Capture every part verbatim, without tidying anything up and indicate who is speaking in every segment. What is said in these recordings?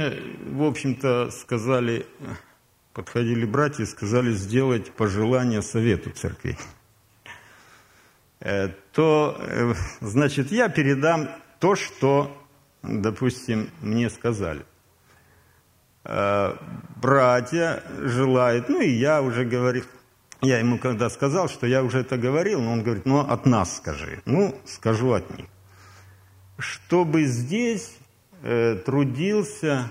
Speaker 1: в общем-то, сказали, подходили братья и сказали сделать пожелание Совету Церквей. То, значит, я передам то, что, допустим, мне сказали. Братья желают, ну и я уже говорил, я ему когда сказал, что я уже это говорил, но он говорит, ну от нас скажи. Ну, скажу от них. Чтобы здесь э, трудился,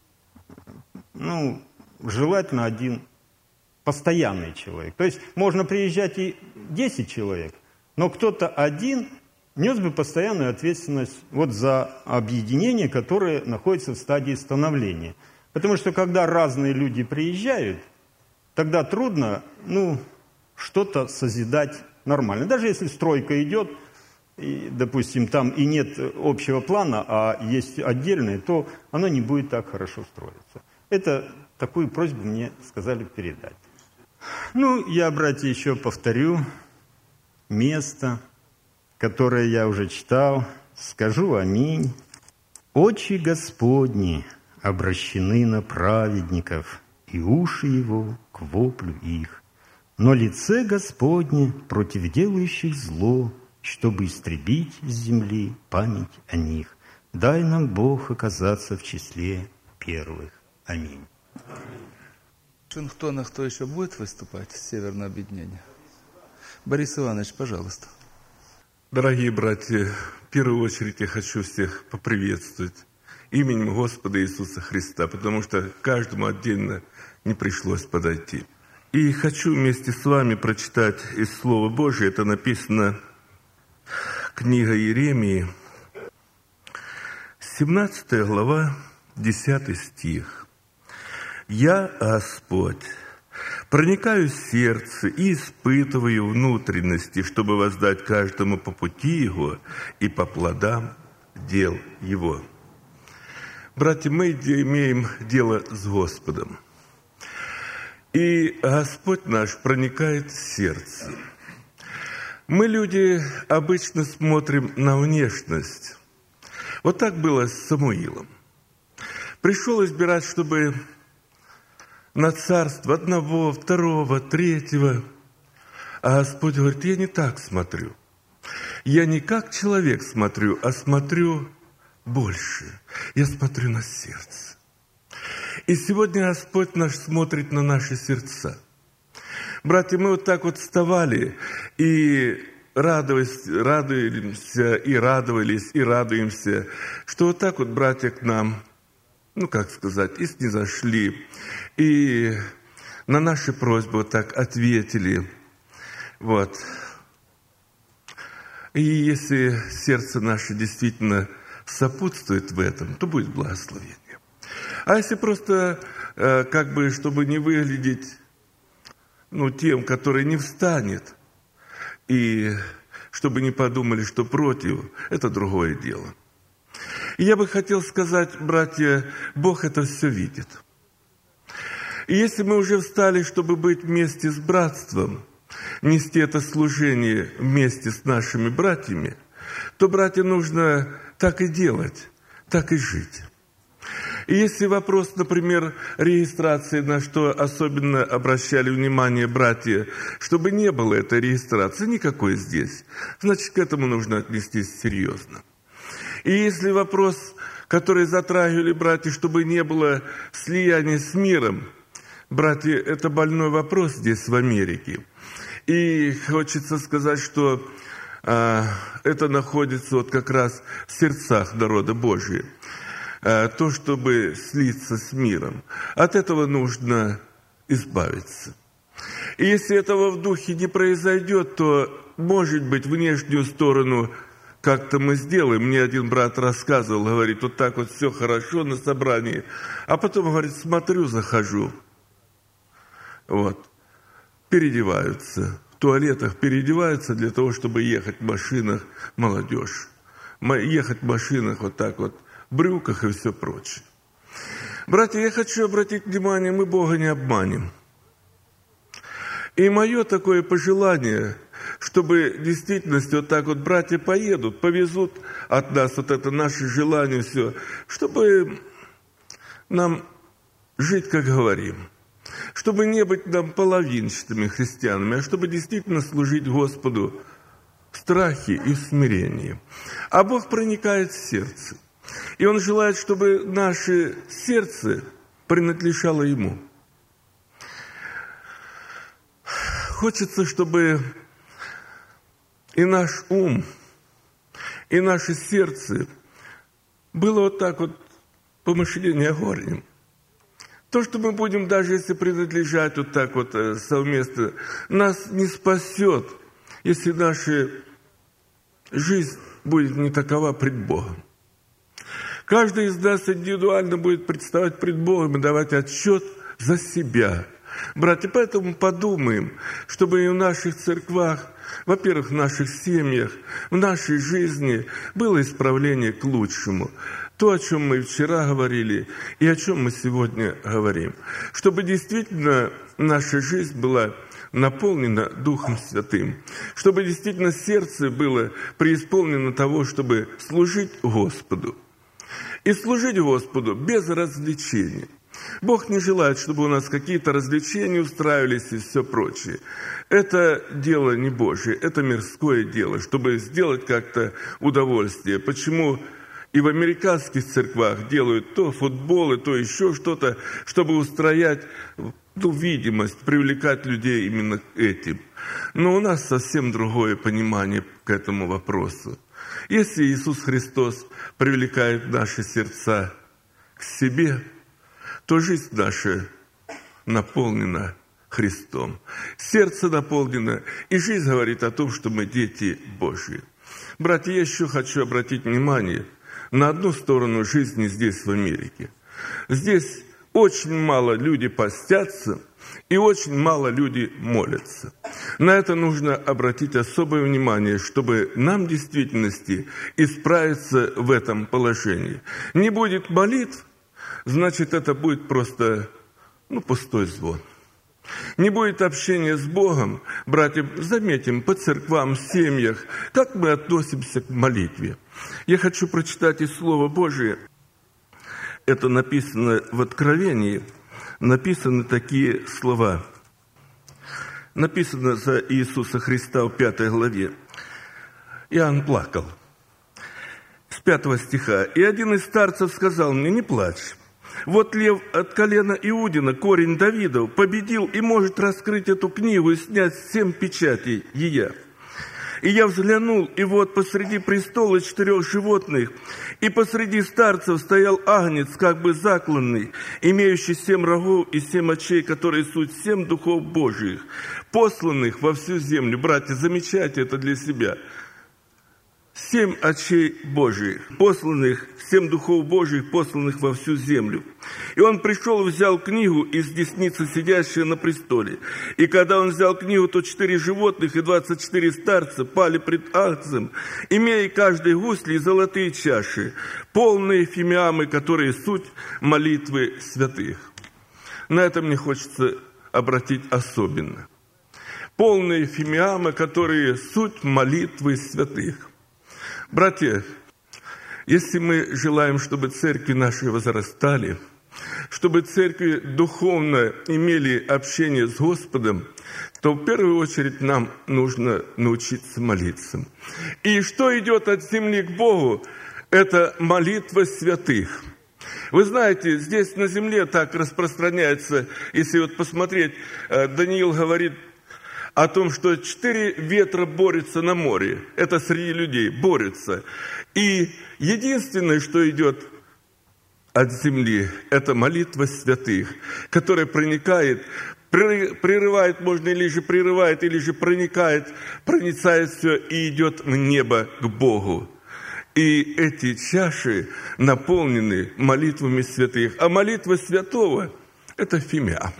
Speaker 1: ну, желательно один постоянный человек. То есть можно приезжать и десять человек, но кто-то один нес бы постоянную ответственность вот за объединение, которое находится в стадии становления. Потому что когда разные люди приезжают, тогда трудно, ну, что-то созидать нормально. Даже если стройка идет, и, допустим, там и нет общего плана, а есть отдельное, то оно не будет так хорошо строиться. Это такую просьбу мне сказали передать. Ну, я, братья, еще повторю место, которое я уже читал. Скажу аминь. «Очи Господни обращены на праведников, и уши его к воплю их. Но лице Господне против делающих зло, чтобы истребить с земли память о них. Дай нам, Бог, оказаться в числе первых. Аминь».
Speaker 2: В Вашингтонах кто еще будет выступать с Северного объединения? Борис Иванович, пожалуйста.
Speaker 3: Дорогие братья, в первую очередь я хочу всех поприветствовать именем Господа Иисуса Христа, потому что каждому отдельно не пришлось подойти. И хочу вместе с вами прочитать из Слова Божия, это написано книга Иеремии, семнадцатая глава, десятый стих. «Я, Господь, проникаю в сердце и испытываю внутренности, чтобы воздать каждому по пути его и по плодам дел его». Братья, мы имеем дело с Господом. И Господь наш проникает в сердце. Мы, люди, обычно смотрим на внешность. Вот так было с Самуилом. Пришел избирать, чтобы на царство одного, второго, третьего. А Господь говорит, я не так смотрю. Я не как человек смотрю, а смотрю больше. Я смотрю на сердце. И сегодня Господь наш смотрит на наши сердца. Братья, мы вот так вот вставали и радовались, радуемся, и радовались, и радуемся, что вот так вот братья к нам, ну, как сказать, и снизошли, и на наши просьбы вот так ответили. Вот. И если сердце наше действительно сопутствует в этом, то будет благословение. А если просто, э, как бы, чтобы не выглядеть, ну, тем, который не встанет, и чтобы не подумали, что против, это другое дело. И я бы хотел сказать, братья, Бог это все видит. И если мы уже встали, чтобы быть вместе с братством, нести это служение вместе с нашими братьями, то, братья, нужно так и делать, так и жить. И если вопрос, например, регистрации, на что особенно обращали внимание братья, чтобы не было этой регистрации никакой здесь, значит, к этому нужно отнестись серьезно. И если вопрос, который затрагивали братья, чтобы не было слияния с миром, братья, это больной вопрос здесь, в Америке. И хочется сказать, что а, это находится вот как раз в сердцах народа Божия. То, чтобы слиться с миром. От этого нужно избавиться. И если этого в духе не произойдет, то, может быть, внешнюю сторону как-то мы сделаем. Мне один брат рассказывал, говорит, вот так вот все хорошо на собрании, а потом, говорит, смотрю, захожу, вот, переодеваются, в туалетах переодеваются для того, чтобы ехать в машинах молодежь. Ехать в машинах вот так вот, брюках и все прочее. Братья, я хочу обратить внимание, мы Бога не обманем. И мое такое пожелание, чтобы в действительности вот так вот братья поедут, повезут от нас вот это наше желание все, чтобы нам жить, как говорим. Чтобы не быть нам половинчатыми христианами, а чтобы действительно служить Господу в страхе и в смирении. А Бог проникает в сердце. И Он желает, чтобы наше сердце принадлежало Ему. Хочется, чтобы и наш ум, и наше сердце было вот так вот помышление горнем. То, что мы будем, даже если принадлежать вот так вот совместно, нас не спасет, если наша жизнь будет не такова пред Богом. Каждый из нас индивидуально будет представать пред Богом и давать отчет за себя. Братья, поэтому подумаем, чтобы и в наших церквах, во-первых, в наших семьях, в нашей жизни было исправление к лучшему. То, о чем мы вчера говорили, и о чем мы сегодня говорим. Чтобы действительно наша жизнь была наполнена Духом Святым. Чтобы действительно сердце было преисполнено того, чтобы служить Господу. И служить Господу без развлечений. Бог не желает, чтобы у нас какие-то развлечения устраивались и все прочее. Это дело не Божие, это мирское дело, чтобы сделать как-то удовольствие. Почему и в американских церквах делают то футболы, то еще что-то, чтобы устроять ну, видимость, привлекать людей именно к этим. Но у нас совсем другое понимание к этому вопросу. Если Иисус Христос привлекает наши сердца к себе, то жизнь наша наполнена Христом. Сердце наполнено, и жизнь говорит о том, что мы дети Божьи. Братья, я еще хочу обратить внимание на одну сторону жизни здесь, в Америке. Здесь очень мало люди постятся, и очень мало люди молятся. На это нужно обратить особое внимание, чтобы нам в действительности исправиться в этом положении. Не будет молитв, значит, это будет просто ну, пустой звон. Не будет общения с Богом, братья, заметим, по церквам, в семьях, как мы относимся к молитве. Я хочу прочитать из Слова Божия. Это написано в Откровении. Написаны такие слова. Написано за Иисуса Христа в пятой главе. Иоанн плакал. С пятого стиха. «И один из старцев сказал мне, не плачь. Вот лев от колена Иудина, корень Давидов, победил и может раскрыть эту книгу и снять семь печатей ее. И я взглянул, и вот посреди престола четырех животных, и посреди старцев стоял агнец, как бы закланный, имеющий семь рогов и семь очей, которые суть семь духов Божиих, посланных во всю землю». Братья, замечайте это для себя. Семь очей Божиих, посланных, семь духов Божиих, посланных во всю землю. И он пришел и взял книгу из десницы сидящего на престоле. И когда он взял книгу, то четыре животных и двадцать четыре старца пали пред агнцем, имея каждый гусли и золотые чаши, полные фимиамы, которые суть молитвы святых. На это мне хочется обратить особенно. Полные фимиамы, которые суть молитвы святых. Братья, если мы желаем, чтобы церкви наши возрастали, чтобы церкви духовно имели общение с Господом, то в первую очередь нам нужно научиться молиться. И что идет от земли к Богу, это молитва святых. Вы знаете, здесь на земле так распространяется, если вот посмотреть, Даниил говорит о том, что четыре ветра борются на море. Это среди людей борются. И единственное, что идет от земли, это молитва святых, которая проникает, прерывает, можно или же прерывает, или же проникает, проницает все и идет в небо к Богу. И эти чаши наполнены молитвами святых. А молитва святого – это фимиам.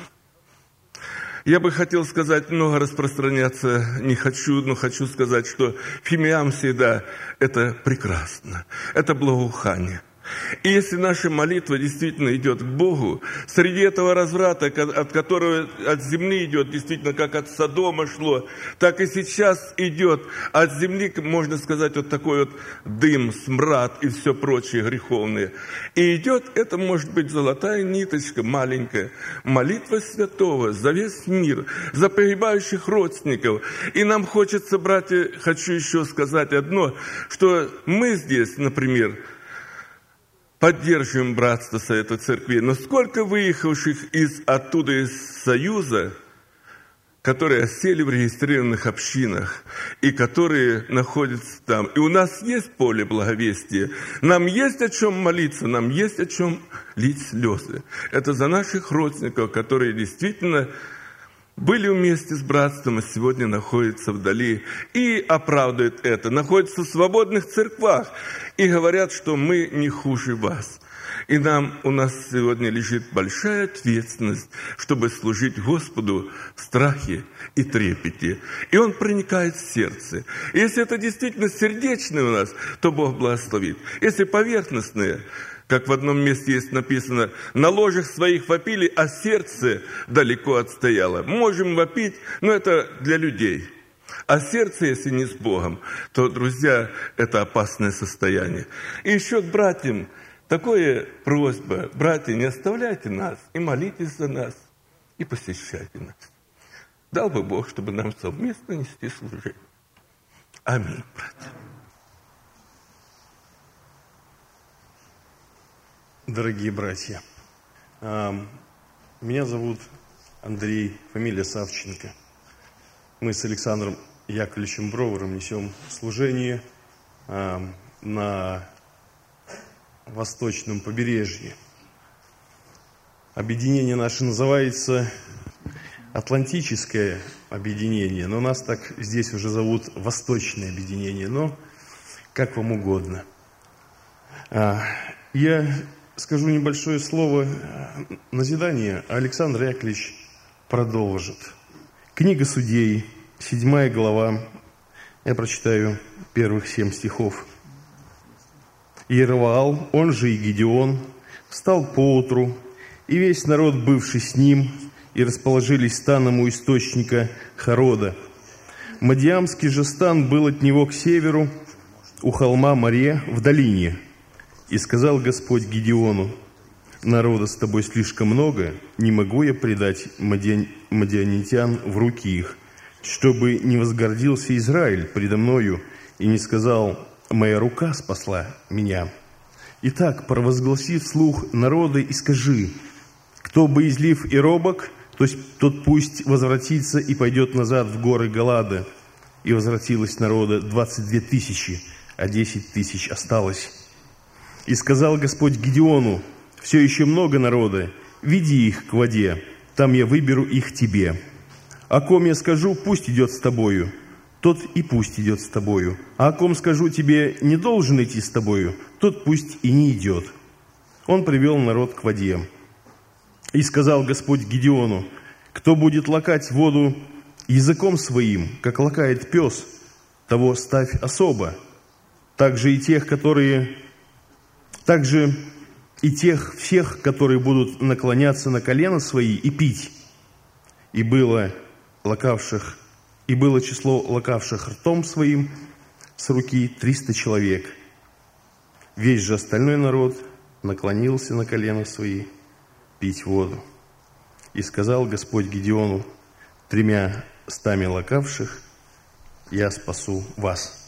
Speaker 3: Я бы хотел сказать, много распространяться не хочу, но хочу сказать, что фимиам всегда это прекрасно, это благоухание. И если наша молитва действительно идет к Богу, среди этого разврата, от которого от земли идет, действительно, как от Содома шло, так и сейчас идет от земли, можно сказать, вот такой вот дым, смрад и все прочее греховное. И идет, это может быть золотая ниточка маленькая, молитва святого за весь мир, за погибающих родственников. И нам хочется, братья, хочу еще сказать одно, что мы здесь, например, поддерживаем братство Совета Церкви, но сколько выехавших из оттуда, из Союза, которые осели в регистрированных общинах и которые находятся там. И у нас есть поле благовестия. Нам есть о чем молиться, нам есть о чем лить слезы. Это за наших родственников, которые действительно были вместе с братством, а сегодня находятся вдали и оправдывают это, находятся в свободных церквах и говорят, что мы не хуже вас. И нам, у нас сегодня лежит большая ответственность, чтобы служить Господу в страхе и трепете. И Он проникает в сердце. И если это действительно сердечное у нас, то Бог благословит. Если поверхностное, как в одном месте есть написано, на ложах своих вопили, а сердце далеко отстояло. Можем вопить, но это для людей. А сердце, если не с Богом, то, друзья, это опасное состояние. И еще к братьям такая просьба. Братья, не оставляйте нас и молитесь за нас, и посещайте нас. Дал бы Бог, чтобы нам совместно нести служение. Аминь, братья.
Speaker 4: Дорогие братья, меня зовут Андрей, фамилия Савченко. Мы с Александром Яковлевичем Броваром несем служение на восточном побережье. Объединение наше называется Атлантическое объединение, но нас так здесь уже зовут Восточное объединение, но как вам угодно. Я скажу небольшое слово назидания, а Александр Яковлевич продолжит. Книга Судей, седьмая глава, я прочитаю первых семь стихов. Иеровоал, он же и Гедеон, встал поутру, и весь народ, бывший с ним, и расположились станом у источника Харода. Мадиамский же стан был от него к северу, у холма Море в долине. И сказал Господь Гедеону: народа с тобой слишком много, не могу я предать мадиан... мадианитян в руки их, чтобы не возгордился Израиль предо мною и не сказал: моя рука спасла меня. Итак, провозгласи вслух народа и скажи: кто боязлив и робок, то есть тот пусть возвратится и пойдет назад в горы Галада. И возвратилось народа двадцать две тысячи, а десять тысяч осталось. И сказал Господь Гедеону: все еще много народа, веди их к воде, там я выберу их тебе. О ком я скажу, пусть идет с тобою, тот и пусть идет с тобою. А о ком скажу, тебе не должен идти с тобою, тот пусть и не идет. Он привел народ к воде. И сказал Господь Гедеону: кто будет лакать воду языком своим, как лакает пес, того ставь особо. Также и тех, которые... Также и тех всех, которые будут наклоняться на колено свои и пить. И было лакавших, и было число лакавших ртом своим с руки триста человек. Весь же остальной народ наклонился на колено свои пить воду. И сказал Господь Гедеону: тремя стами лакавших я спасу вас.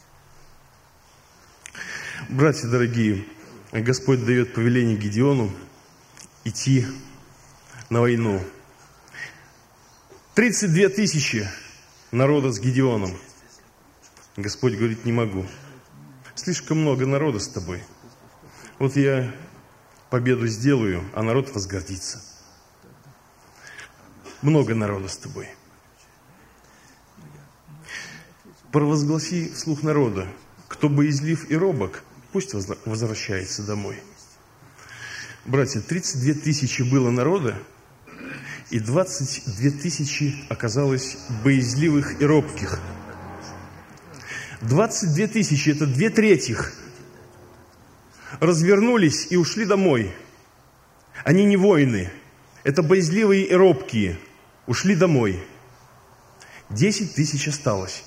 Speaker 4: Братья дорогие, Господь дает повеление Гедеону идти на войну. тридцать две тысячи народа с Гедеоном. Господь говорит: не могу. Слишком много народа с тобой. Вот я победу сделаю, а народ возгордится. Много народа с тобой. Провозгласи вслух народа: кто боязлив и робок, пусть возвращается домой. Братья, тридцать две тысячи было народа, и двадцать две тысячи оказалось боязливых и робких. двадцать две тысячи – это две трети. развернулись и ушли домой. Они не воины, это боязливые и робкие, ушли домой. Десять тысяч осталось.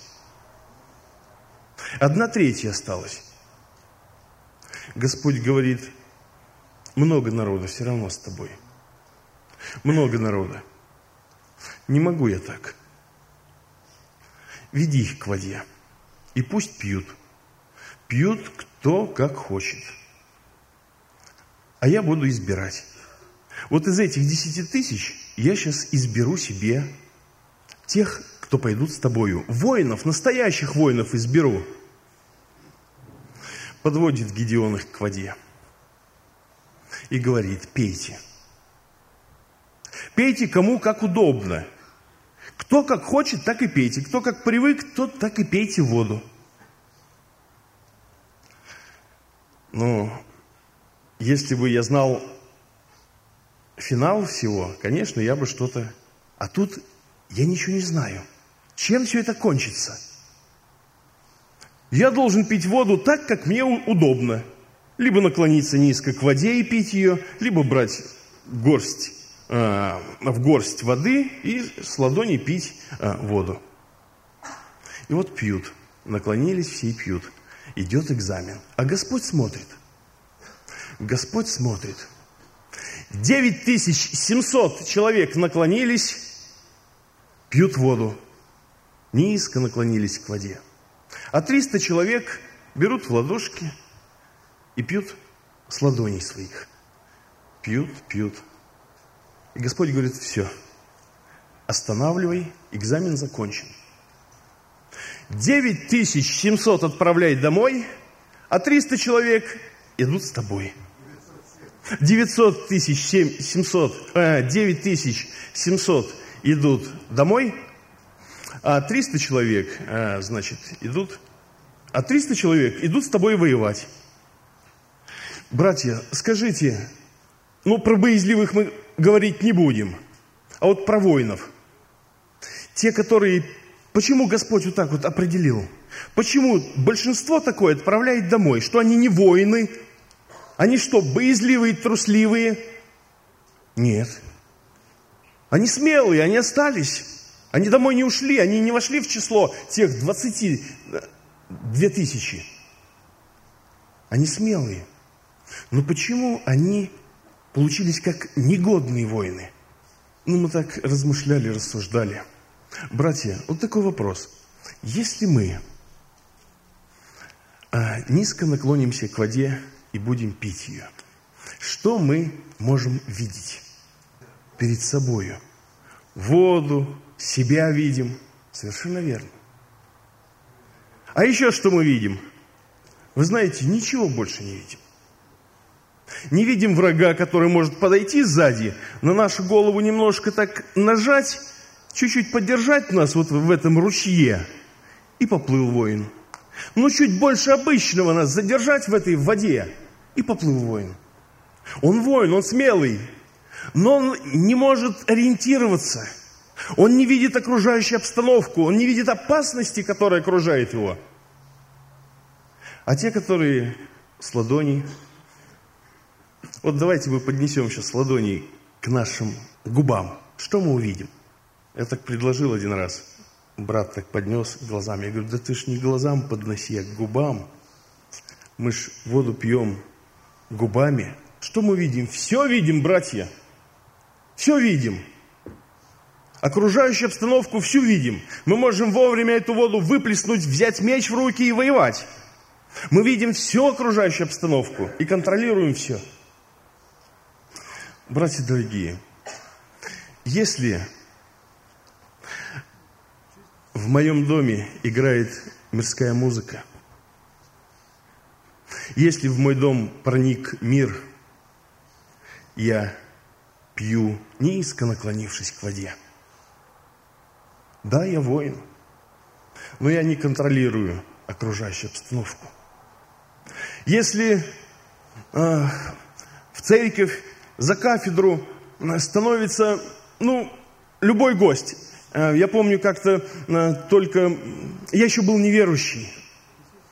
Speaker 4: Одна третья осталась. Господь говорит: много народа все равно с тобой. Много народа. Не могу я так. Веди их к воде. И пусть пьют. Пьют кто как хочет. А я буду избирать. Вот из этих десяти тысяч я сейчас изберу себе тех, кто пойдут с тобою. Воинов, настоящих воинов изберу. Подводит Гедеон их к воде. И говорит: пейте. Пейте кому как удобно. Кто как хочет, так и пейте. Кто как привык, тот так и пейте воду. Ну, если бы я знал финал всего, конечно, я бы что-то... А тут я ничего не знаю. Чем все это кончится? Я должен пить воду так, как мне удобно. Либо наклониться низко к воде и пить ее, либо брать горсть, э, в горсть воды и с ладони пить э, воду. И вот пьют. Наклонились все и пьют. Идет экзамен. А Господь смотрит. Господь смотрит. девять тысяч семьсот человек наклонились, пьют воду. Низко наклонились к воде. А триста человек берут в ладошки и пьют с ладоней своих. Пьют, пьют. И Господь говорит: все, останавливай, экзамен закончен. девять тысяч семьсот отправляй домой, а триста человек идут с тобой. девятьсот тысяч семьсот, э, девять тысяч семьсот идут домой, а триста человек, э, значит, идут, а триста человек идут с тобой воевать. Братья, скажите, ну, про боязливых мы говорить не будем, а вот про воинов. Те, которые... Почему Господь вот так вот определил? Почему большинство такое отправляет домой? Что они не воины? Они что, боязливые, трусливые? Нет. Они смелые, они остались. Они домой не ушли, они не вошли в число тех двадцати две тысячи. Они смелые. Но почему они получились как негодные воины? Ну, мы так размышляли, рассуждали. Братья, вот такой вопрос. Если мы а, низко наклонимся к воде и будем пить ее, что мы можем видеть перед собою? Воду, себя видим. Совершенно верно. А еще что мы видим? Вы знаете, ничего больше не видим. Не видим врага, который может подойти сзади, на нашу голову немножко так нажать, чуть-чуть поддержать нас вот в этом ручье, и поплыл воин. Ну, чуть больше обычного нас задержать в этой воде, и поплыл воин. Он воин, он смелый, но он не может ориентироваться. Он не видит окружающую обстановку, он не видит опасности, которая окружает его. А те, которые с ладоней... Вот давайте мы поднесем сейчас ладони к нашим губам. Что мы увидим? Я так предложил один раз. Брат так поднес глазами. Я говорю: да ты ж не глазам подноси, а к губам. Мы ж воду пьем губами. Что мы видим? Все видим, братья. Все видим. Окружающую обстановку всю видим. Мы можем вовремя эту воду выплеснуть, взять меч в руки и воевать. Мы видим всю окружающую обстановку и контролируем все. Братья дорогие, если в моем доме играет мирская музыка, если в мой дом проник мир, я пью, низко наклонившись к воде. Да, я воин, но я не контролирую окружающую обстановку. Если э, в церковь за кафедру становится, ну, любой гость. Я помню как-то только... Я еще был неверующий.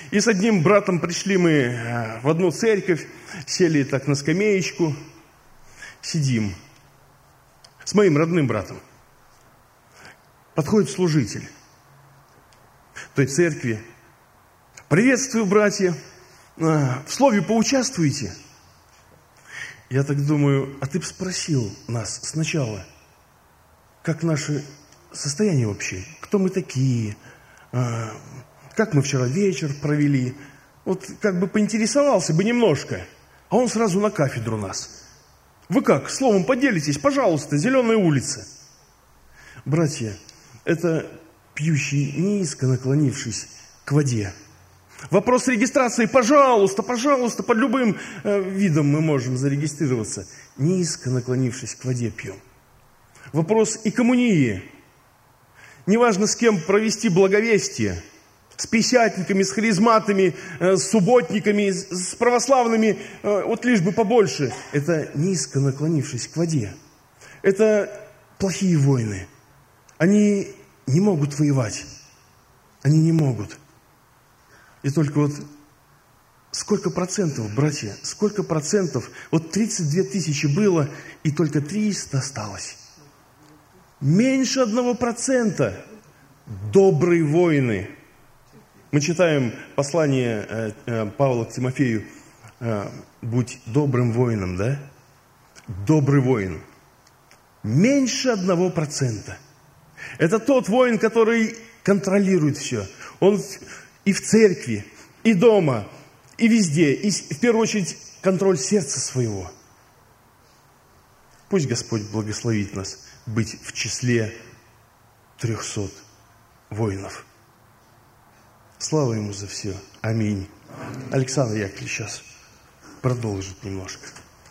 Speaker 4: И с одним братом пришли мы в одну церковь, сели так на скамеечку, сидим с моим родным братом. Подходит служитель той церкви. Приветствую, братья, в слове поучаствуете? Я так думаю, а ты бы спросил нас сначала, как наше состояние вообще, кто мы такие, как мы вчера вечер провели. Вот как бы поинтересовался бы немножко, а он сразу на кафедру нас. Вы как, словом поделитесь, пожалуйста, Зеленая улица. Братья, это пьющий, низко наклонившись к воде. Вопрос регистрации, пожалуйста, пожалуйста, под любым э, видом мы можем зарегистрироваться. Низко наклонившись к воде пьем. Вопрос и коммунии. Неважно, с кем провести благовестие. С пятидесятниками, с харизматами, э, с субботниками, с, с православными, э, вот лишь бы побольше. Это низко наклонившись к воде. Это плохие воины. Они не могут воевать. Они не могут. И только вот сколько процентов, братья, сколько процентов? Вот тридцать две тысячи было, и только триста осталось. Меньше одного процента. Добрые воины. Мы читаем послание Павла к Тимофею. Будь добрым воином, да? Добрый воин. Меньше одного процента. Это тот воин, который контролирует все. Он и в церкви, и дома, и везде. И в первую очередь контроль сердца своего. Пусть Господь благословит нас быть в числе трехсот воинов. Слава Ему за все. Аминь. Аминь. Александр Яковлевич сейчас продолжит немножко.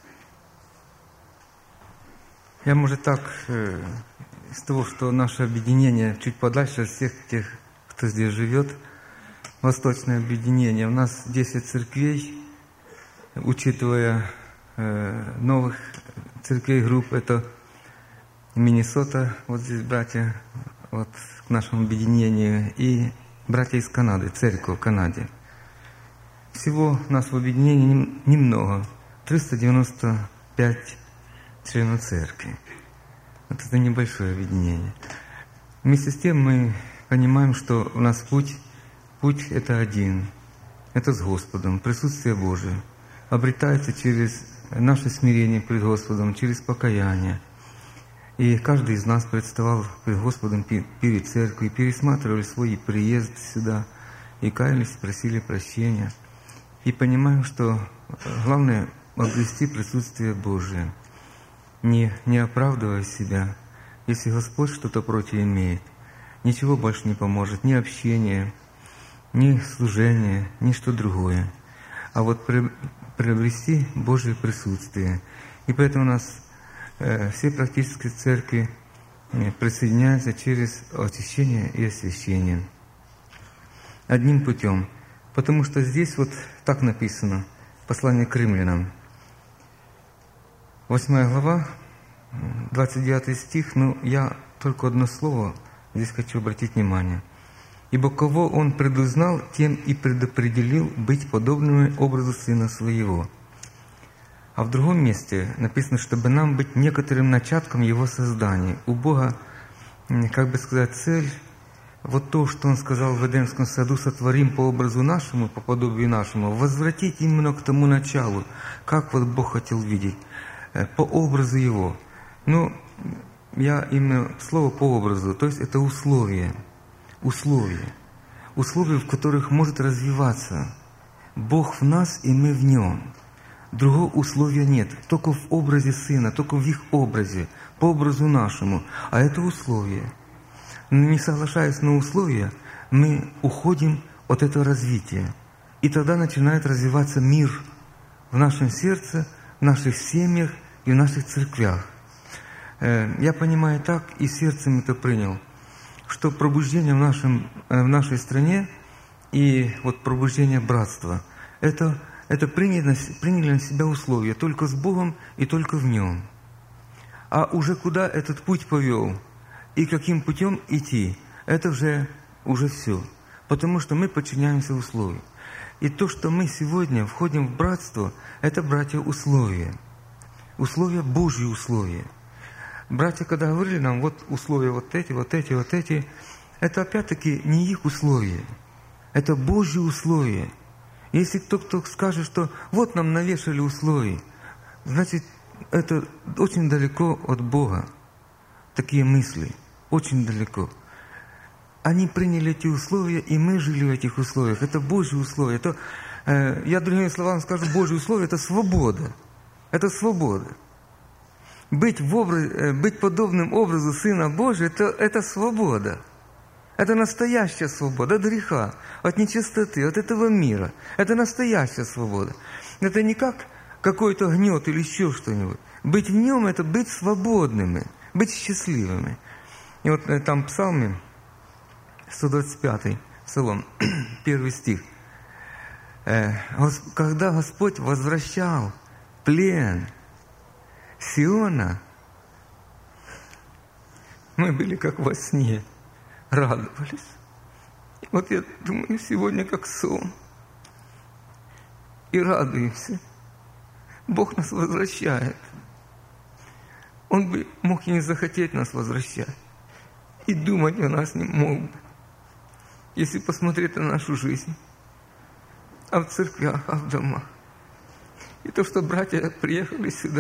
Speaker 5: Я, может, так, э, из того, что наше объединение чуть подальше от всех тех, кто здесь живет, Восточное объединение. У нас десять церквей, учитывая э, новых церквей групп, это Миннесота, вот здесь братья, вот к нашему объединению, и братья из Канады, церковь в Канаде. Всего у нас в объединении немного, триста девяносто пять членов церкви. Вот это небольшое объединение. Вместе с тем мы понимаем, что у нас путь, путь это один, это с Господом, присутствие Божие обретается через наше смирение пред Господом, через покаяние. И каждый из нас представал пред Господом перед церковью, пересматривали свой приезд сюда, и каялись, просили прощения. И понимаем, что главное — обрести присутствие Божие, не, не оправдывая себя. Если Господь что-то против имеет, ничего больше не поможет, ни общение, ни служение, ни что другое. А вот приобрести Божие присутствие. И поэтому у нас э, все практически церкви э, присоединяются через очищение и освящение. Одним путем. Потому что здесь вот так написано, послание к римлянам. Восьмая глава, двадцать девятый стих, но я только одно слово здесь хочу обратить внимание. «Ибо кого Он предузнал, тем и предопределил быть подобными образу Сына Своего». А в другом месте написано, чтобы нам быть некоторым начатком Его создания. У Бога, как бы сказать, цель, вот то, что Он сказал в Эдемском саду, сотворим по образу нашему, по подобию нашему, возвратить именно к тому началу, как вот Бог хотел видеть, по образу Его. Ну, я именно слово по образу, то есть это условия. Условия. Условия, в которых может развиваться Бог в нас и мы в Нем. Другого условия нет. Только в образе Сына, только в их образе, по образу нашему. А это условия. Но не соглашаясь на условия, мы уходим от этого развития. И тогда начинает развиваться мир в нашем сердце, в наших семьях и в наших церквях. Я понимаю так, и сердцем это принял, что пробуждение в, нашем, в нашей стране и вот пробуждение братства, это, это приняли, приняли на себя условия только с Богом и только в Нем. А уже куда этот путь повел и каким путем идти, это уже, уже все. Потому что мы подчиняемся условиям. И то, что мы сегодня входим в братство, это, братья, условия. Условия, Божьи условия. Братья, когда говорили нам, вот условия вот эти, вот эти, вот эти, это опять-таки не их условия. Это Божьи условия. Если кто-то скажет, что вот нам навешали условия, значит, это очень далеко от Бога. Такие мысли. Очень далеко. Они приняли эти условия, и мы жили в этих условиях. Это Божьи условия. Это, э, я другими словами скажу, Божьи условия – это свобода. Это свобода. Быть, в образ, э, быть подобным образу Сына Божия это, – это свобода. Это настоящая свобода от греха, от нечистоты, от этого мира. Это настоящая свобода. Это не как какой-то гнет или еще что-нибудь. Быть в нем – это быть свободными, быть счастливыми. И вот э, там в Псалме, сто двадцать пятый Псалом, первый стих. Э, «Когда Господь возвращал плен Сиона, мы были как во сне, радовались». И вот я думаю, сегодня как сон. И радуемся. Бог нас возвращает. Он бы мог и не захотеть нас возвращать. И думать о нас не мог бы. Если посмотреть на нашу жизнь. А в церквях, а в домах. И то, что братья приехали сюда,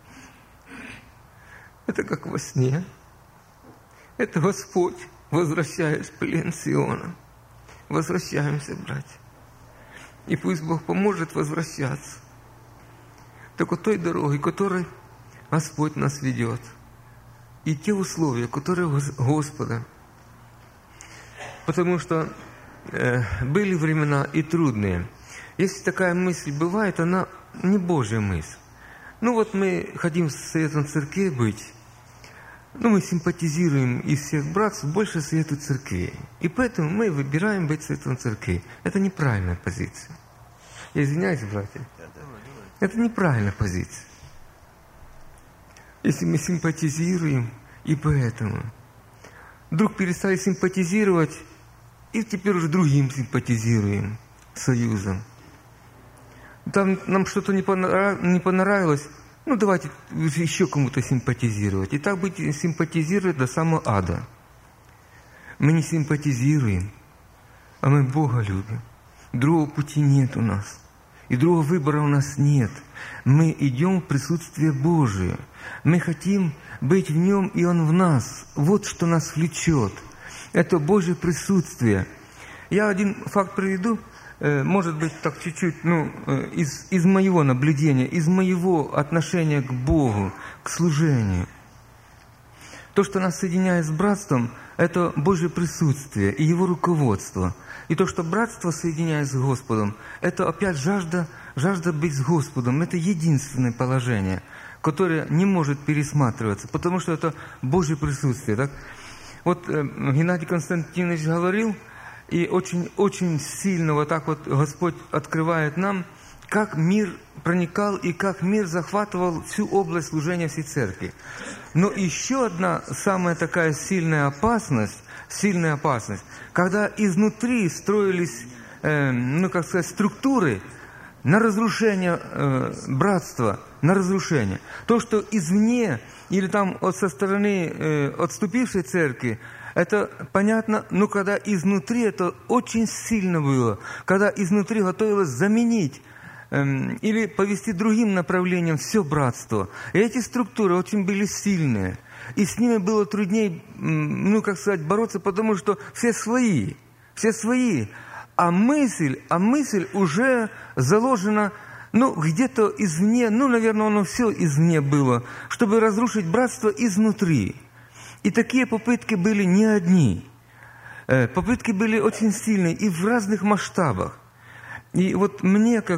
Speaker 5: это как во сне. Это Господь возвращает плен Сиона. Возвращаемся, братья. И пусть Бог поможет возвращаться. Только той дорогой, которой Господь нас ведет. И те условия, которые у Господа. Потому что э, были времена и трудные. Если такая мысль бывает, она не Божья мысль. Ну вот мы хотим в Советом Церкви быть. Ну мы симпатизируем из всех братств больше Совету Церкви. И поэтому мы выбираем быть в Советом Церкви. Это неправильная позиция. Я извиняюсь, братья. Это неправильная позиция. Если мы симпатизируем, и поэтому вдруг перестали симпатизировать, и теперь уже другим симпатизируем, союзом. Там нам что-то не понравилось, ну давайте еще кому-то симпатизировать. И так быть симпатизировать до самого ада. Мы не симпатизируем, а мы Бога любим. Другого пути нет у нас. И другого выбора у нас нет. Мы идем в присутствие Божие. Мы хотим быть в Нем, и Он в нас. Вот что нас влечет. Это Божье присутствие. Я один факт приведу, может быть, так чуть-чуть, ну, из, из моего наблюдения, из моего отношения к Богу, к служению. То, что нас соединяет с братством, это Божье присутствие и Его руководство. И то, что братство соединяет с Господом, это опять жажда, жажда быть с Господом. Это единственное положение, которое не может пересматриваться, потому что это Божье присутствие. Так? Вот э, Геннадий Константинович говорил, и очень, очень сильно вот так вот Господь открывает нам, как мир проникал и как мир захватывал всю область служения всей церкви. Но еще одна самая такая сильная опасность, сильная опасность, когда изнутри строились, э, ну как сказать, структуры на разрушение э, братства, на разрушение. То, что извне или там от, со стороны э, отступившей церкви, это понятно, но когда изнутри это очень сильно было, когда изнутри готовилось заменить эм, или повести другим направлением все братство. И эти структуры очень были сильные. И с ними было труднее, ну, как сказать, бороться, потому что все свои, все свои. А мысль, а мысль уже заложена, ну, где-то извне, ну, наверное, оно все извне было, чтобы разрушить братство изнутри. И такие попытки были не одни. Попытки были очень сильные и в разных масштабах. И вот мне, как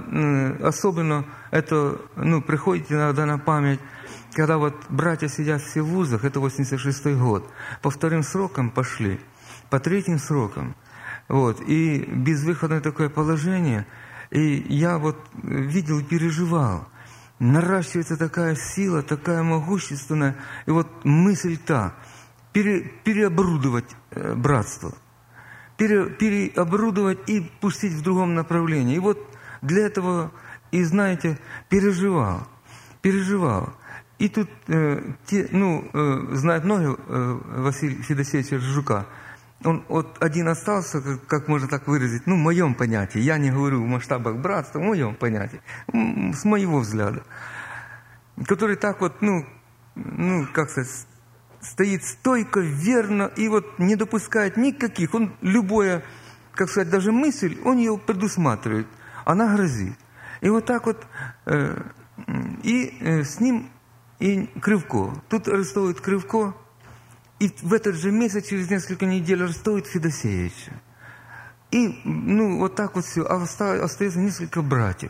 Speaker 5: особенно это, ну, приходит иногда на память, когда вот братья сидят все в вузах, это восемьдесят шестой год, по вторым срокам пошли, по третьим срокам, вот, и безвыходное такое положение, и я вот видел и переживал, наращивается такая сила, такая могущественная, и вот мысль та, пере, переоборудовать э, братство, пере, переоборудовать и пустить в другом направлении. И вот для этого, и знаете, переживал, переживал. И тут, э, те, ну, э, знают многие э, Василия Федосеевича Жука. Он вот один остался, как, как можно так выразить, ну, в моем понятии. Я не говорю в масштабах братства, в моем понятии, с моего взгляда. Который так вот, ну, ну, как сказать, стоит стойко, верно, и вот не допускает никаких. Он любое, как сказать, даже мысль, он ее предусматривает. Она грозит. И вот так вот, э, и э, с ним и Кривко. Тут арестовывают Кривко, и в этот же месяц, через несколько недель, арестовывают Федосеевича. И, ну, вот так вот все. А остается несколько братьев.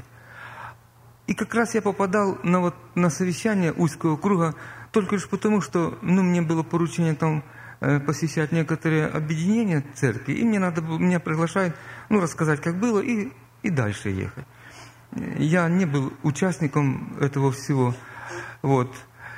Speaker 5: И как раз я попадал на, вот, на совещание узкого круга только лишь потому, что, ну, мне было поручение там э, посещать некоторые объединения церкви, и мне надо было, меня приглашают, ну, рассказать, как было, и, и дальше ехать. Я не был участником этого всего, вот.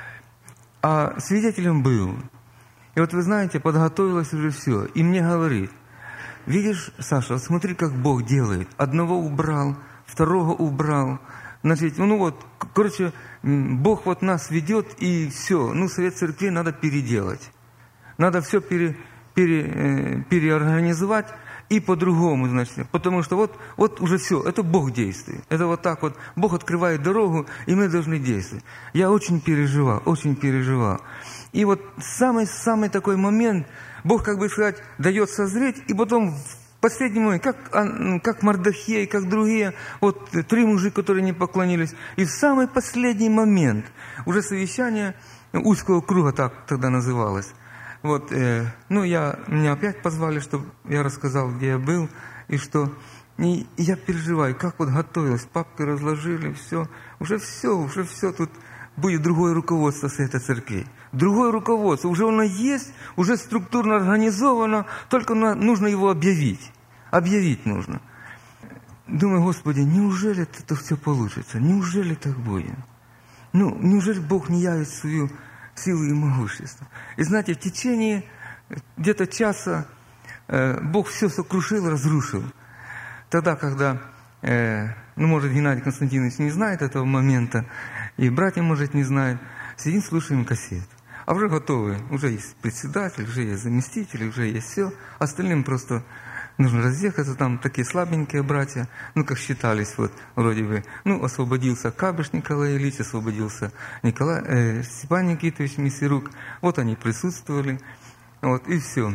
Speaker 5: А свидетелем был. И вот вы знаете, подготовилось уже все. И мне говорит: видишь, Саша, вот смотри, как Бог делает. Одного убрал, второго убрал. Значит, ну вот, короче, Бог вот нас ведет, и все. Ну, совет церкви надо переделать. Надо все пере, пере, переорганизовать и по-другому, значит. Потому что вот, вот уже все, это Бог действует. Это вот так вот, Бог открывает дорогу, и мы должны действовать. Я очень переживал, очень переживал. И вот самый-самый такой момент, Бог, как бы сказать, дает созреть, и потом в последний момент, как, как Мардохей, как другие, вот три мужика, которые не поклонились, и в самый последний момент, уже совещание узкого круга, так тогда называлось, вот, э, ну, я, меня опять позвали, чтобы я рассказал, где я был, и что, и, и я переживаю, как вот готовилась, папки разложили, все, уже все, уже все, тут будет другое руководство с этой церкви. Другое руководство, уже оно есть, уже структурно организовано, только нужно его объявить. Объявить нужно. Думаю, Господи, неужели это все получится? Неужели так будет? Ну, неужели Бог не явит свою силу и могущество? И знаете, в течение где-то часа э, Бог все сокрушил, разрушил. Тогда, когда, э, ну, может, Геннадий Константинович не знает этого момента, и братья, может, не знают, сидим, слушаем кассет. А уже готовы, уже есть председатель, уже есть заместитель, уже есть все. Остальным просто нужно разъехаться, там такие слабенькие братья, ну, как считались, вот, вроде бы, ну, освободился Кабыш Николай Ильич, освободился Николай, э, Степан Никитович Мессирук, вот они присутствовали, вот, и все.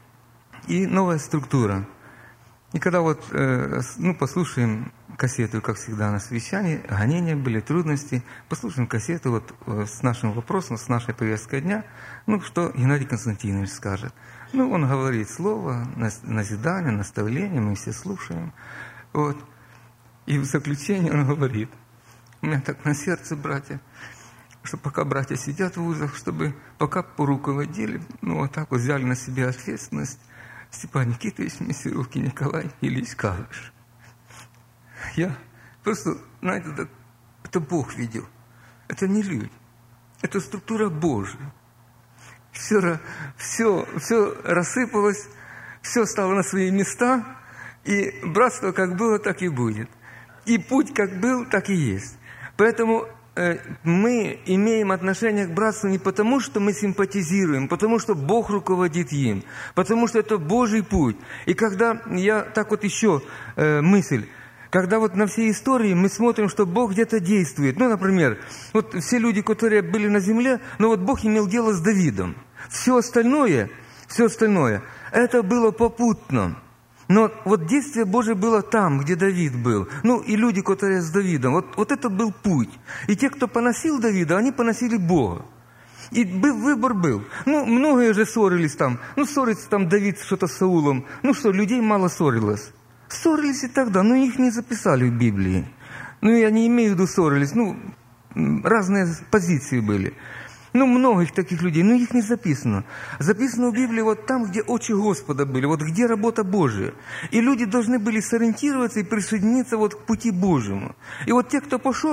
Speaker 5: И новая структура. И когда вот, э, ну, послушаем кассету, как всегда, на совещании, гонения были, трудности, послушаем кассету вот э, с нашим вопросом, с нашей повесткой дня, ну, что Геннадий Константинович скажет. Ну, он говорит слово, назидание, наставление, мы все слушаем. Вот. И в заключение он говорит: у меня так на сердце, братья, что пока братья сидят в вузах, чтобы пока поруководили, ну, вот так вот взяли на себя ответственность Степан Никитович Мессирук и Николай Ильич Кабыш. Я просто, знаете, это, это Бог видел. Это не люди. Это структура Божия. Все, все, все рассыпалось, все стало на свои места, и братство как было, так и будет. И путь как был, так и есть. Поэтому э, мы имеем отношение к братству не потому, что мы симпатизируем, потому что Бог руководит им, потому что это Божий путь. И когда я так вот еще э, мысль, когда вот на всей истории мы смотрим, что Бог где-то действует. Ну, например, вот все люди, которые были на земле, но вот Бог имел дело с Давидом. Все остальное, все остальное, это было попутно. Но вот действие Божие было там, где Давид был. Ну, и люди, которые с Давидом. Вот, вот это был путь. И те, кто поносил Давида, они поносили Бога. И выбор был. Ну, многие же ссорились там. Ну, ссорится там Давид что-то с Саулом. Ну что, людей мало ссорилось. Ссорились и тогда, но их не записали в Библии. Ну, я не имею в виду ссорились, ну, разные позиции были. Ну, много их таких людей, но их не записано. Записано в Библии вот там, где очи Господа были, вот где работа Божия. И люди должны были сориентироваться и присоединиться вот к пути Божьему. И вот те, кто пошел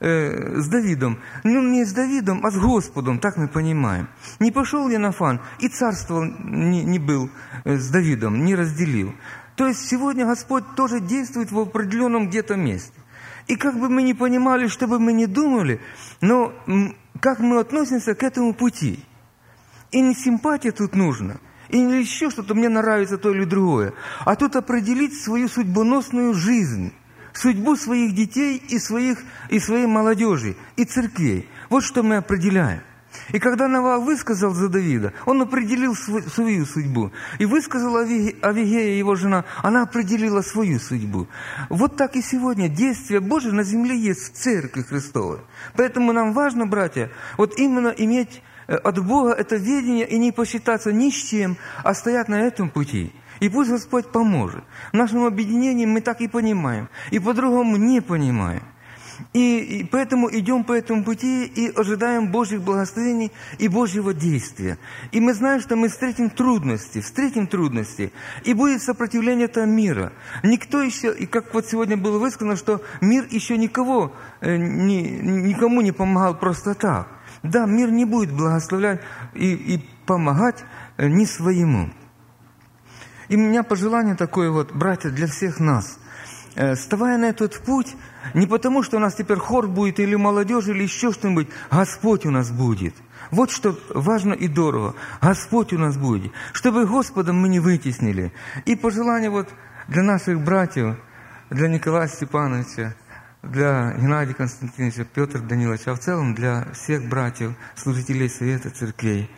Speaker 5: э, с Давидом. Ну, не с Давидом, а с Господом, так мы понимаем. Не пошел Иоаннафан и царствовал не, не был с Давидом, не разделил. То есть сегодня Господь тоже действует в определенном где-то месте. И как бы мы ни понимали, что бы мы ни думали, но как мы относимся к этому пути. И не симпатия тут нужна, и не еще что-то мне нравится то или другое, а тут определить свою судьбоносную жизнь, судьбу своих детей и, своих, и своей молодежи, и церквей. Вот что мы определяем. И когда Навал высказал за Давида, он определил свою судьбу. И высказала Авигея, его жена, она определила свою судьбу. Вот так и сегодня действие Божие на земле есть в Церкви Христовой. Поэтому нам важно, братья, вот именно иметь от Бога это ведение и не посчитаться ни с чем, а стоять на этом пути. И пусть Господь поможет. В нашем объединении мы так и понимаем, и по-другому не понимаем. И, и поэтому идем по этому пути и ожидаем Божьих благословений и Божьего действия. И мы знаем, что мы встретим трудности, встретим трудности, и будет сопротивление этого мира. Никто еще, и как вот сегодня было высказано, что мир еще никого, э, ни, никому не помогал просто так. Да, мир не будет благословлять и, и помогать э, ни своему. И у меня пожелание такое вот, братья, для всех нас. Э, вставая на этот путь, не потому, что у нас теперь хор будет, или молодежь, или еще что-нибудь. Господь у нас будет. Вот что важно и дорого. Господь у нас будет. Чтобы Господом мы не вытеснили. И пожелание вот для наших братьев, для Николая Степановича, для Геннадия Константиновича, Петра Даниловича, а в целом для всех братьев, служителей Совета Церквей.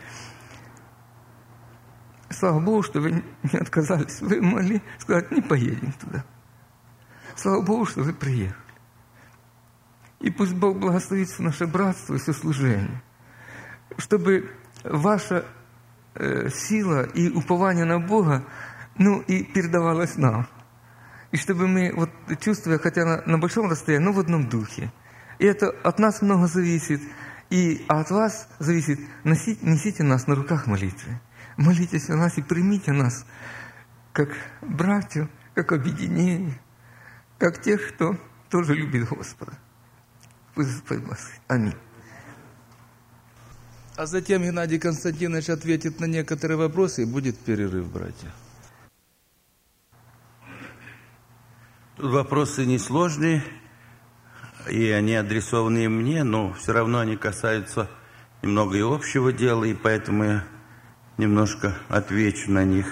Speaker 5: Слава Богу, что вы не отказались. Вы могли сказать, не поедем туда. Слава Богу, что вы приехали. И пусть Бог благословит наше братство и все служение, чтобы ваша э, сила и упование на Бога, ну, и передавалось нам. И чтобы мы, вот, чувствуя, хотя на, на большом расстоянии, но в одном духе. И это от нас много зависит, и от вас зависит. Носите, несите нас на руках молитвы. Молитесь о нас и примите нас, как братьев, как объединение, как тех, кто тоже любит Господа. Пусть Господь благословит. Аминь.
Speaker 2: А затем Геннадий Константинович ответит на некоторые вопросы, и будет перерыв, братья.
Speaker 6: Вопросы несложные, и они адресованы мне, но все равно они касаются немного и общего дела, и поэтому я немножко отвечу на них.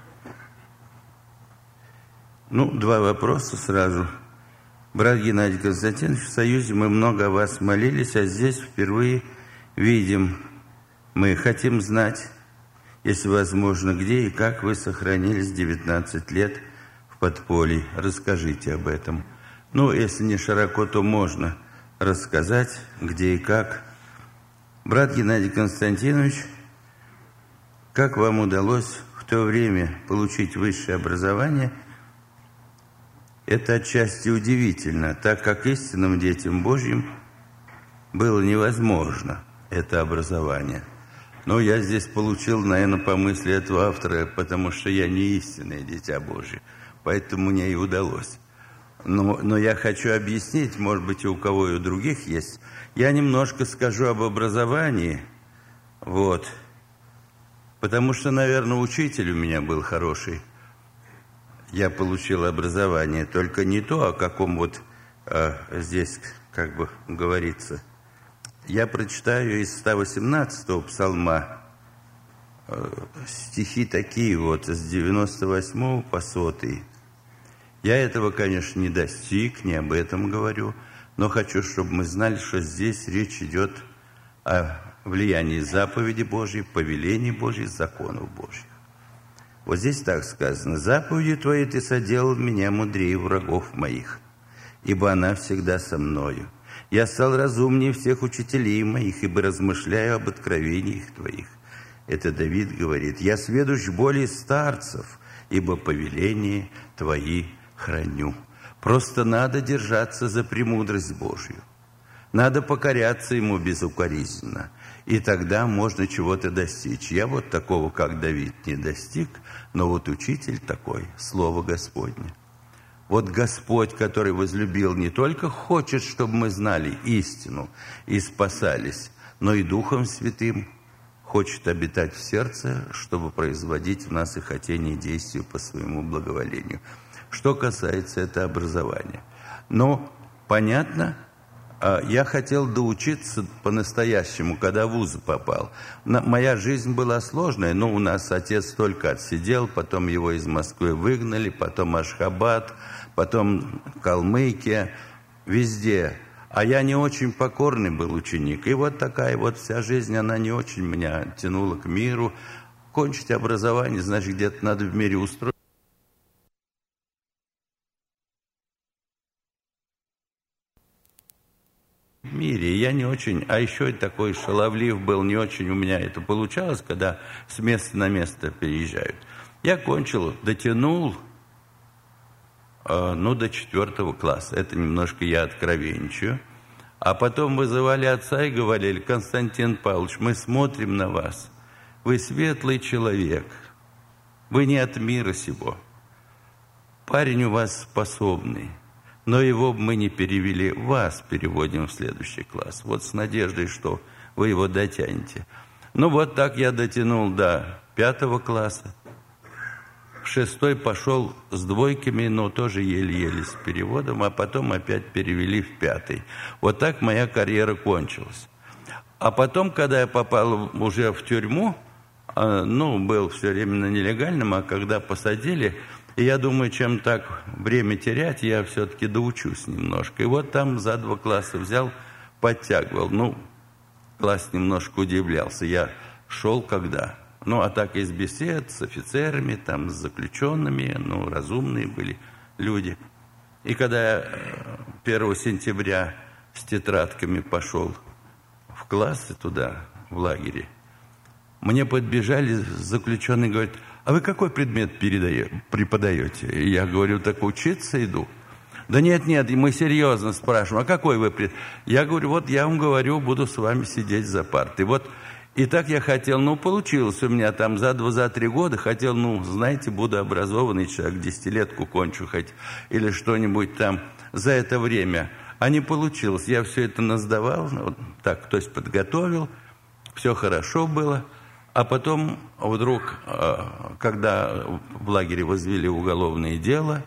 Speaker 6: Ну, два вопроса сразу. Брат Геннадий Константинович, в Союзе мы много о вас молились, а здесь впервые видим. Мы хотим знать, если возможно, где и как вы сохранились девятнадцать лет в подполье. Расскажите об этом. Ну, если не широко, то можно рассказать, где и как. Брат Геннадий Константинович, как вам удалось в то время получить высшее образование? Это отчасти удивительно, так как истинным детям Божьим было невозможно это образование. Но я здесь получил, наверное, по мысли этого автора, потому что я не истинное дитя Божье, поэтому мне и удалось. Но, но я хочу объяснить, может быть, и у кого и у других есть. Я немножко скажу об образовании, вот, потому что, наверное, учитель у меня был хороший. Я получил образование, только не то, о каком вот э, здесь, как бы говорится. Я прочитаю из ста восемнадцатого псалма э, стихи такие вот, с девяносто восьмого по сотый. Я этого, конечно, не достиг, не об этом говорю, но хочу, чтобы мы знали, что здесь речь идет о влиянии заповеди Божьей, повелений Божьих, законов Божьих. Вот здесь так сказано: «Заповеди Твои Ты соделал меня мудрее врагов моих, ибо она всегда со мною. Я стал разумнее всех учителей моих, ибо размышляю об откровениях Твоих». Это Давид говорит. «Я сведущ более старцев, ибо повеления Твои храню». Просто надо держаться за премудрость Божью. Надо покоряться Ему безукоризненно. И тогда можно чего-то достичь. Я вот такого, как Давид, не достиг, но вот учитель такой, Слово Господне. Вот Господь, который возлюбил, не только хочет, чтобы мы знали истину и спасались, но и Духом Святым хочет обитать в сердце, чтобы производить в нас и хотение и действия по своему благоволению. Что касается этого образования. Но, понятно, я хотел доучиться по-настоящему, когда в вуз попал. Моя жизнь была сложная, но у нас отец только отсидел, потом его из Москвы выгнали, потом Ашхабад, потом Калмыкия, везде. А я не очень покорный был ученик. И вот такая вот вся жизнь, она не очень меня тянула к миру. Кончить образование, значит, где-то надо в мире устроить. В мире я не очень, а еще и такой шаловлив был, не очень у меня это получалось, когда с места на место переезжают. Я кончил, дотянул, э, ну, до четвертого класса. Это немножко я откровенничаю. А потом вызывали отца и говорили: Константин Павлович, мы смотрим на вас. Вы светлый человек. Вы не от мира сего. Парень у вас способный. Но его мы не перевели, вас переводим в следующий класс. Вот с надеждой, что вы его дотянете. Ну вот так я дотянул до пятого класса. В шестой пошел с двойками, но тоже еле-еле с переводом, а потом опять перевели в пятый. Вот так моя карьера кончилась. А потом, когда я попал уже в тюрьму, ну, был все время на нелегальном, а когда посадили... И я думаю, чем так время терять, я все-таки доучусь немножко. И вот там за два класса взял, подтягивал. Ну, класс немножко удивлялся. Я шел когда? Ну, а так из бесед с офицерами, там, с заключенными, ну, разумные были люди. И когда я первого сентября с тетрадками пошел в классы туда, в лагере, мне подбежали заключенные и говорят: а вы какой предмет преподаете? И я говорю: так учиться иду. Да нет, нет, мы серьезно спрашиваем: а какой вы предмет? Я говорю: вот я вам говорю, буду с вами сидеть за партой. Вот и так я хотел, ну, получилось у меня там за два, за три года, хотел, ну, знаете, буду образованный человек, десятилетку кончу хоть, или что-нибудь там за это время. А не получилось, я все это насдавал, вот так, то есть подготовил, все хорошо было. А потом вдруг, когда в лагере возвели уголовное дело,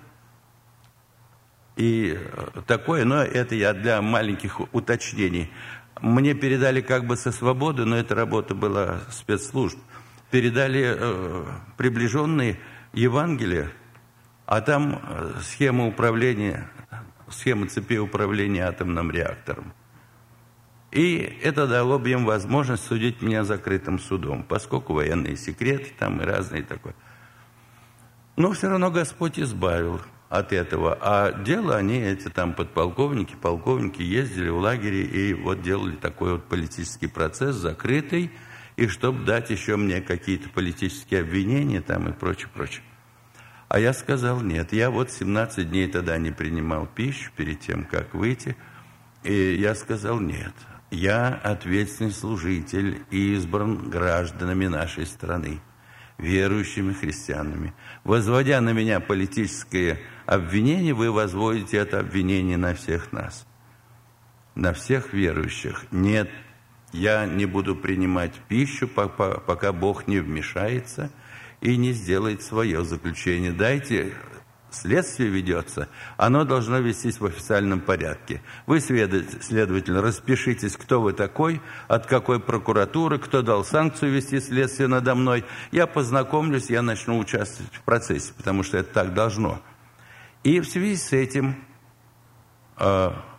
Speaker 6: и такое, но это я для маленьких уточнений, мне передали как бы со свободы, но эта работа была спецслужб, передали приближенные Евангелие, а там схема управления, схема цепи управления атомным реактором. И это дало бы им возможность судить меня закрытым судом, поскольку военные секреты там и разные такое. Но все равно Господь избавил от этого. А дело они, эти там подполковники, полковники, ездили в лагере и вот делали такой вот политический процесс закрытый, и чтобы дать еще мне какие-то политические обвинения там и прочее, прочее. А я сказал: нет, я вот семнадцать дней тогда не принимал пищу перед тем, как выйти, и я сказал: нет. Я ответственный служитель и избран гражданами нашей страны, верующими христианами. Возводя на меня политическое обвинение, вы возводите это обвинение на всех нас, на всех верующих. Нет, я не буду принимать пищу, пока Бог не вмешается и не сделает свое заключение. Дайте... Следствие ведется, оно должно вестись в официальном порядке. Вы, следователь, распишитесь, кто вы такой, от какой прокуратуры, кто дал санкцию вести следствие надо мной. Я познакомлюсь, я начну участвовать в процессе, потому что это так должно. И в связи с этим э,